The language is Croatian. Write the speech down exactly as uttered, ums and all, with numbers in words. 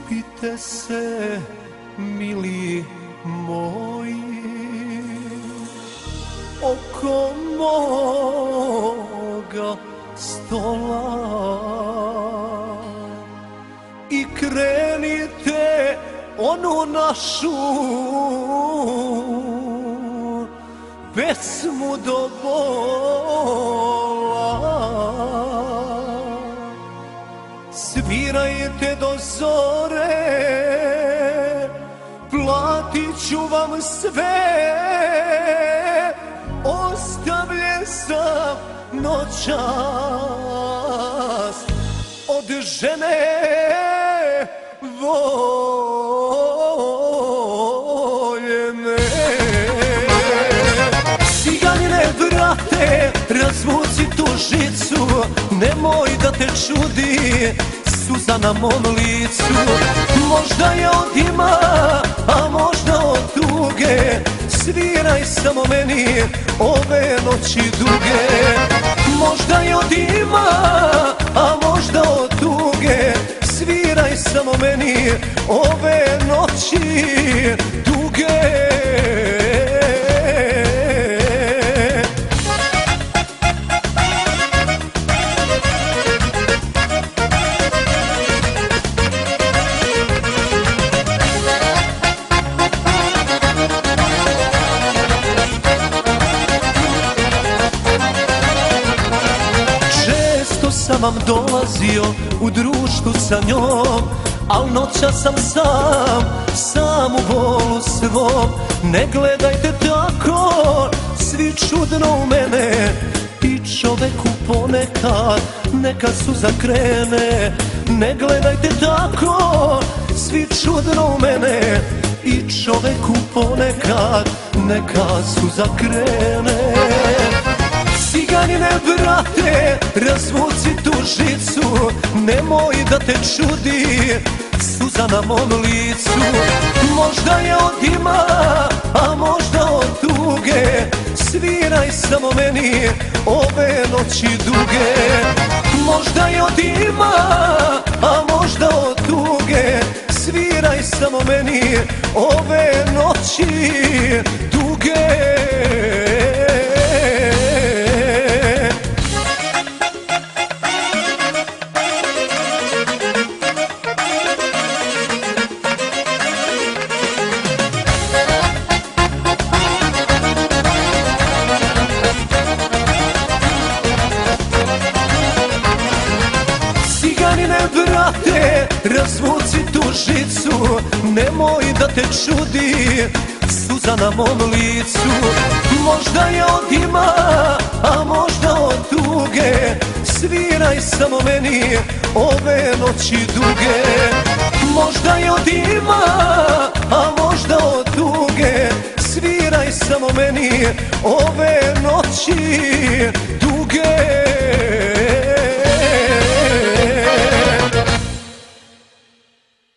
Okupite se, mili moji, oko moga stola i krenite onu našu pesmu do bola. Svirajte do zore, platit ću vam sve, ostavljen sam noćas od žene voljene. Ciganine, brate, razvuci tu žicu, nemoj da te čudi suza na mom licu. Možda je od ima, a možda od tuge, sviraj samo meni ove noći duge. Možda je od ima, a možda od tuge, sviraj samo meni ove noći duge. Sam vam dolazio u društvu sa njom, al noća sam sam, sam u bolu svom. Ne gledajte tako, svi čudno u mene, i čoveku ponekad neka suza krene. Ne gledajte tako, svi čudno u mene, i čoveku ponekad neka suza krene. Ciganine, brate, razvuci tu žicu, nemoj da te čudi suza na mom licu. Možda je od ima, a možda od tuge, sviraj samo meni ove noći duge. Možda je od ima, a možda od tuge, sviraj samo meni ove noći duge. Brate, razvuci tu žicu, nemoj da te čudi suza na mom licu. Možda je od ima, a možda od tuge, sviraj samo meni ove noći duge. Možda je od ima, a možda od tuge, sviraj samo meni ove noći